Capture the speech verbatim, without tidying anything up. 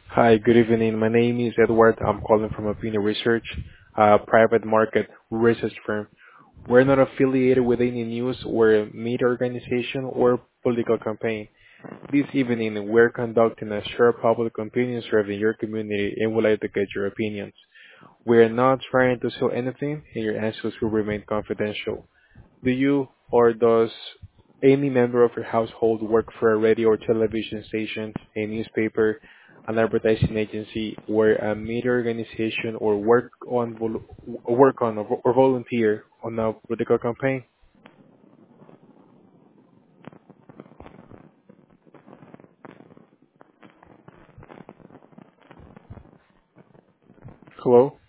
Hi, good evening. My name is Edward. I'm calling from Opinion Research, a private market research firm. We're not affiliated with any news or media organization or political campaign. This evening, we're conducting a short public opinion survey in your community and would like to get your opinions. We are not trying to sell anything, and your answers will remain confidential. Do you or does any member of your household work for a radio or television station, a newspaper, an advertising agency, or a media organization, or work on vol- work on or or volunteer on a political campaign? Hello?